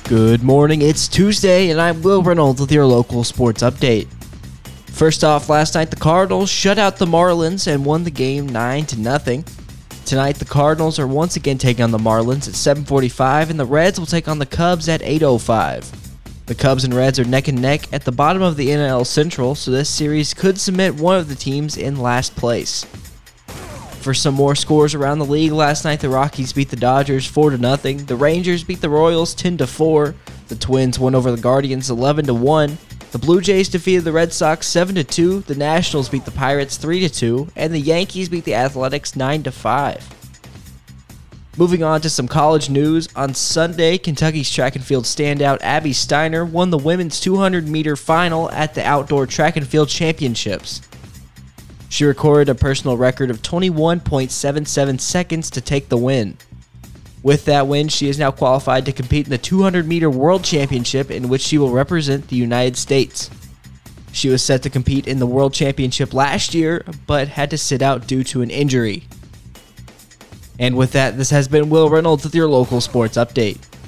Good morning, it's Tuesday, and I'm Will Reynolds with your local sports update. First off, last night the Cardinals shut out the Marlins and won the game 9-0. Tonight the Cardinals are once again taking on the Marlins at 7:45, and the Reds will take on the Cubs at 8:05. The Cubs and Reds are neck and neck at the bottom of the NL Central, so this series could cement one of the teams in last place. For some more scores around the league, last night the Rockies beat the Dodgers 4-0, the Rangers beat the Royals 10-4, the Twins won over the Guardians 11-1, the Blue Jays defeated the Red Sox 7-2, the Nationals beat the Pirates 3-2, and the Yankees beat the Athletics 9-5. Moving on to some college news, on Sunday, Kentucky's track and field standout Abby Steiner won the women's 200-meter final at the Outdoor Track and Field Championships. She recorded a personal record of 21.77 seconds to take the win. With that win, she is now qualified to compete in the 200-meter World Championship, in which she will represent the United States. She was set to compete in the World Championship last year, but had to sit out due to an injury. And with that, this has been Will Reynolds with your local sports update.